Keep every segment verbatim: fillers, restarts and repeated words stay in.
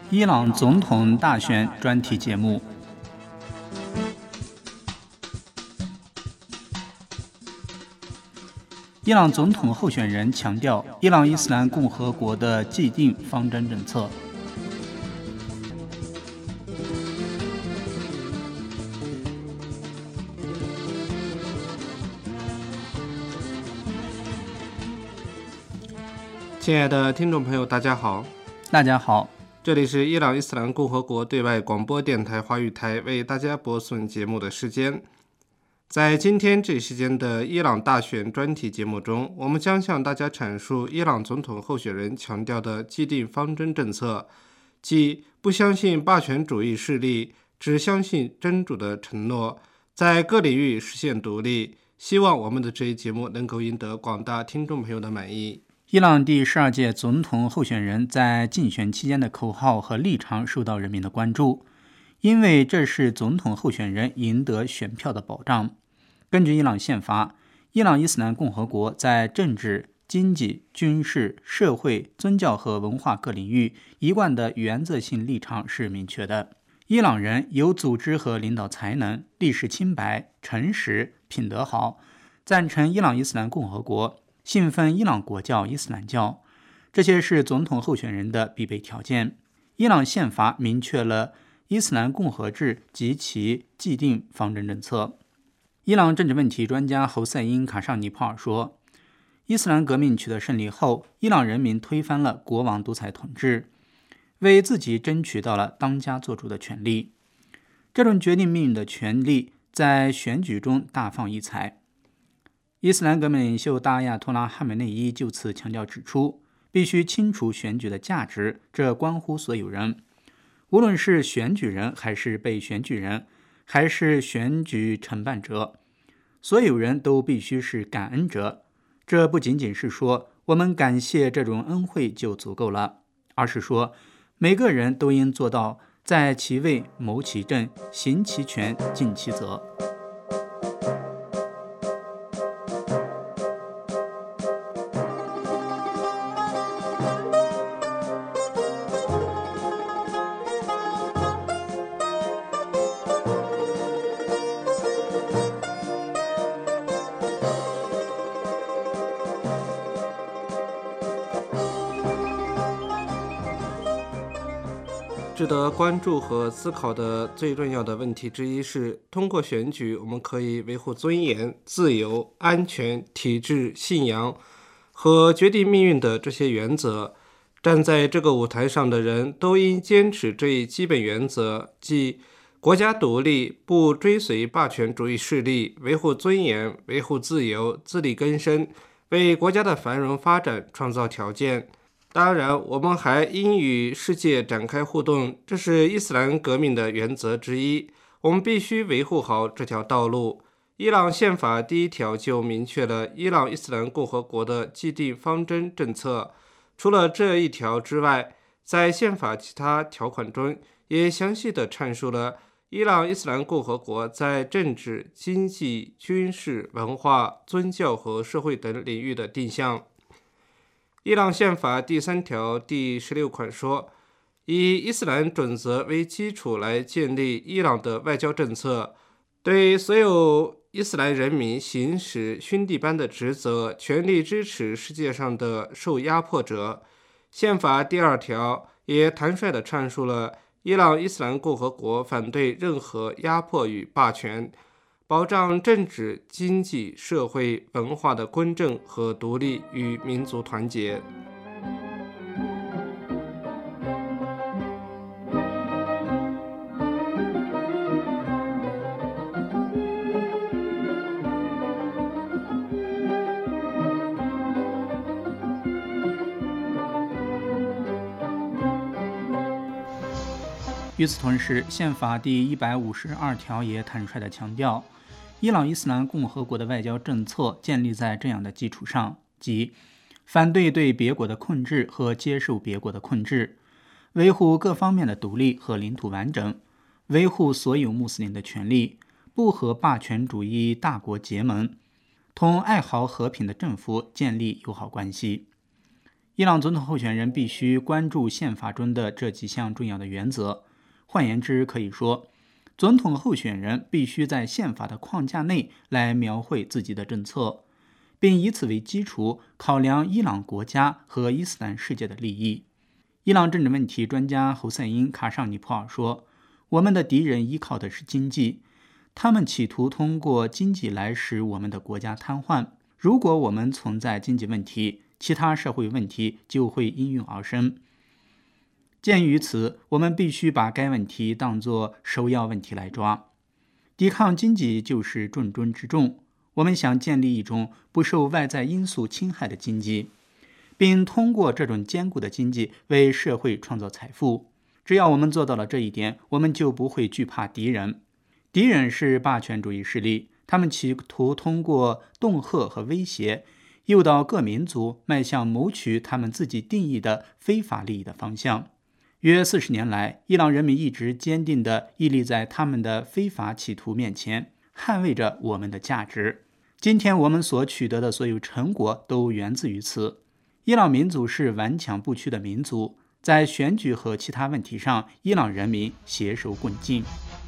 伊朗总统大选专题节目。伊朗总统候选人强调伊朗伊斯兰共和国的既定方针政策。 亲爱的听众朋友，大家好。 大家好， 这里是伊朗伊斯兰共和国对外广播电台华语台为大家播送节目的时间。在今天这时间的伊朗大选专题节目中，我们将向大家阐述伊朗总统候选人强调的既定方针政策，即不相信霸权主义势力，只相信真主的承诺，在各领域实现独立。希望我们的这一节目能够赢得广大听众朋友的满意。 伊朗第十二届总统候选人在竞选期间的口号和立场受到人民的关注，因为这是总统候选人赢得选票的保障。根据伊朗宪法，伊朗伊斯兰共和国在政治、经济、军事、社会、宗教和文化各领域一贯的原则性立场是明确的。伊朗人有组织和领导才能，历史清白、诚实、品德好，赞成伊朗伊斯兰共和国，信奉伊朗国教伊斯兰教，这些是总统候选人的必备条件。伊朗宪法明确了伊斯兰共和制及其既定方针政策。伊朗政治问题专家侯赛因·卡尚尼帕尔说，伊斯兰革命取得胜利后，伊朗人民推翻了国王独裁统治，为自己争取到了当家作主的权利。这种决定命运的权利在选举中大放异彩。伊斯兰革命领袖大阿亚托拉哈梅内伊就此强调指出，必须清楚选举的价值，这关乎所有人，无论是选举人还是被选举人，还是选举承办者，所有人都必须是感恩者。这不仅仅是说我们感谢这种恩惠就足够了，而是说每个人都应做到在其位谋其政，行其权，尽其责。 值得关注和思考的最重要的问题之一是，通过选举，我们可以维护尊严、自由、安全、体制、信仰和决定命运的这些原则。站在这个舞台上的人都应坚持这一基本原则，即国家独立，不追随霸权主义势力，维护尊严，维护自由，自力更生，为国家的繁荣发展创造条件。当然，我们还应与世界展开互动，这是伊斯兰革命的原则之一。我们必须维护好这条道路。伊朗宪法第一条就明确了伊朗伊斯兰共和国的既定方针政策。除了这一条之外，在宪法其他条款中也详细地阐述了伊朗伊斯兰共和国在政治、经济、军事、文化、宗教和社会等领域的定向。伊朗宪法第三条第十六款说，以伊斯兰准则为基础来建立伊朗的外交政策，对所有伊斯兰人民行使兄弟般的职责，全力支持世界上的受压迫者。宪法第二条也坦率地阐述了伊朗伊斯兰共和国反对任何压迫与霸权，保障政治、经济、社会、文化的公正和独立与民族团结。 与此同时，宪法第一百五十二条也坦率地强调，伊朗伊斯兰共和国的外交政策建立在这样的基础上，即反对对别国的控制和接受别国的控制，维护各方面的独立和领土完整，维护所有穆斯林的权利，不和霸权主义大国结盟，同爱好和平的政府建立友好关系。 伊朗总统候选人必须关注宪法中的这几项重要的原则。换言之，可以说，总统候选人必须在宪法的框架内来描绘自己的政策，并以此为基础考量伊朗国家和伊斯兰世界的利益。伊朗政治问题专家侯赛因·卡尚尼普尔说，我们的敌人依靠的是经济，他们企图通过经济来使我们的国家瘫痪。如果我们存在经济问题，其他社会问题就会应运而生。鉴于此，我们必须把该问题当作首要问题来抓。抵抗经济就是重中之重。我们想建立一种不受外在因素侵害的经济，并通过这种坚固的经济为社会创造财富。只要我们做到了这一点，我们就不会惧怕敌人。敌人是霸权主义势力，他们企图通过恫吓和威胁，诱导各民族迈向谋取他们自己定义的非法利益的方向。约四十年来，伊朗人民一直坚定地屹立在他们的非法企图面前，捍卫着我们的价值。今天我们所取得的所有成果都源自于此。伊朗民族是顽强不屈的民族，在选举和其他问题上，伊朗人民携手共进。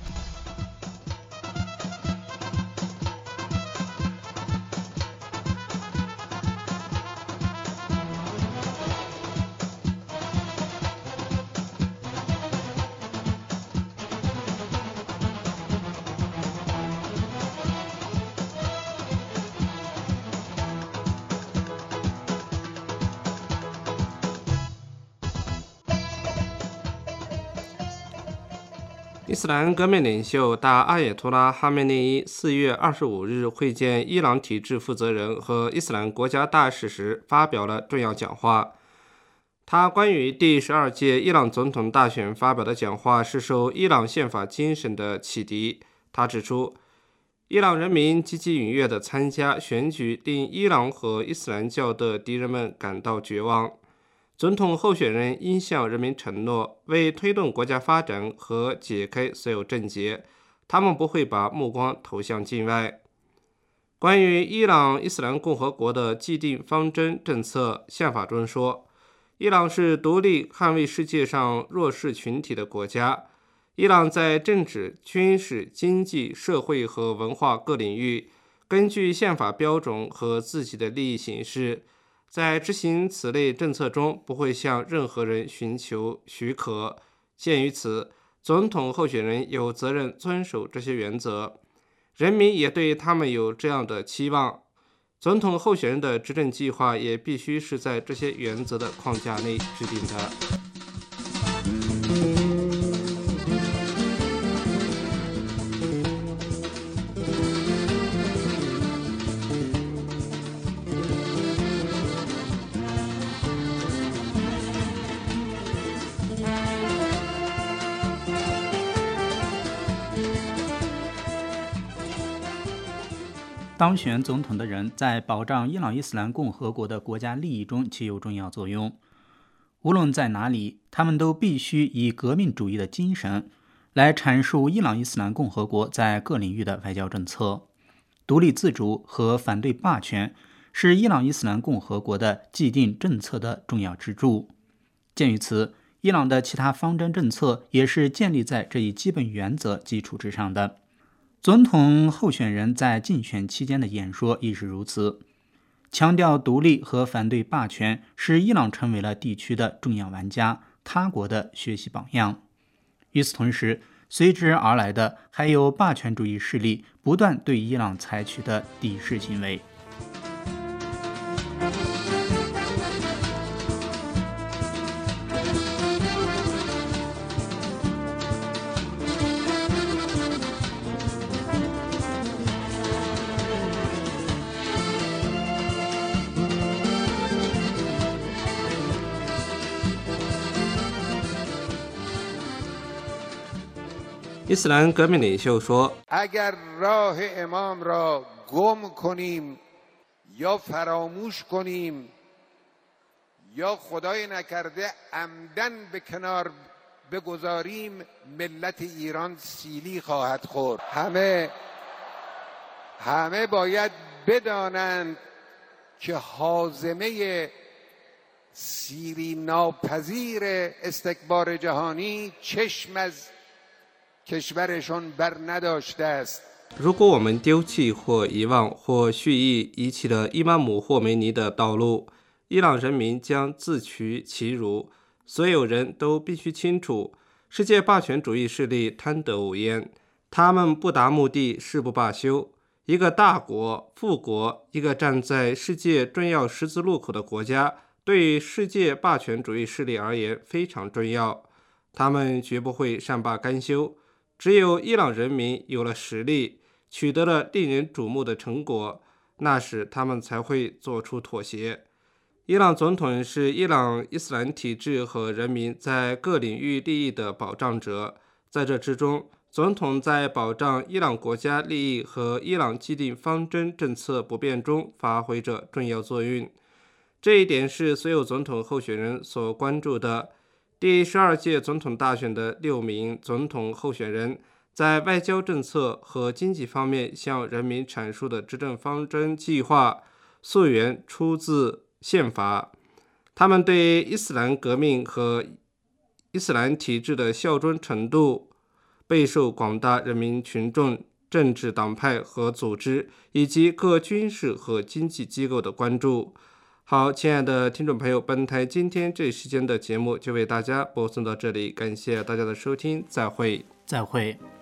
伊斯兰革命领袖大阿也图拉哈梅内伊四月二十五日会见伊朗体制负责人和伊斯兰国家大使时发表了重要讲话。他关于第十二届伊朗总统大选发表的讲话是受伊朗宪法精神的启迪。他指出，伊朗人民积极踊跃地参加选举，令伊朗和伊斯兰教的敌人们感到绝望。总统候选人应向人民承诺，为推动国家发展和解开所有症结，他们不会把目光投向境外。关于伊朗伊斯兰共和国的既定方针政策，宪法中说，伊朗是独立捍卫世界上弱势群体的国家。伊朗在政治、军事、经济、社会和文化各领域，根据宪法标准和自己的利益行事，在执行此类政策中不会向任何人寻求许可。鉴于此，总统候选人有责任遵守这些原则，人民也对他们有这样的期望。总统候选人的执政计划也必须是在这些原则的框架内制定的。 当选总统的人在保障伊朗伊斯兰共和国的国家利益中起有重要作用。无论在哪里，他们都必须以革命主义的精神来阐述伊朗伊斯兰共和国在各领域的外交政策。独立自主和反对霸权是伊朗伊斯兰共和国的既定政策的重要支柱。鉴于此，伊朗的其他方针政策也是建立在这一基本原则基础之上的。总统候选人在竞选期间的演说亦是如此，强调独立和反对霸权，使伊朗成为了地区的重要玩家，他国的学习榜样。与此同时，随之而来的还有霸权主义势力不断对伊朗采取的敌视行为。 伊斯兰革命领袖说， اگر راه امام را گم کنیم یا فراموش کنیم یا خدای نکرده عمدن به کنار بگذاریم ملت ایران سیلی خواهد خورد. همه همه باید بدانند که هاضمه سیری ناپذیر استکبار جهانی چشم از کشورشون بر نداشته است。 如果我们丢弃或遗忘或蓄意遗弃了伊玛目霍梅尼的道路，伊朗人民将自取其辱。所有人都必须清楚，世界霸权主义势力贪得无厌，他们不达目的誓不罢休。一个大国、富国，一个站在世界重要十字路口的国家，对于世界霸权主义势力而言非常重要。他们绝不会善罢甘休。只有伊朗人民有了实力，取得了令人瞩目的成果，那时他们才会做出妥协。伊朗总统是伊朗伊斯兰体制和人民在各领域利益的保障者，在这之中，总统在保障伊朗国家利益和伊朗既定方针政策不变中发挥着重要作用。这一点是所有总统候选人所关注的。第十二届总统大选的六名总统候选人在外交政策和经济方面向人民阐述的执政方针计划溯源出自宪法，他们对伊斯兰革命和伊斯兰体制的效忠程度备受广大人民群众、政治党派和组织以及各军事和经济机构的关注。好，亲爱的听众朋友，本台今天这时间的节目就为大家播送到这里，感谢大家的收听，再会。 再会。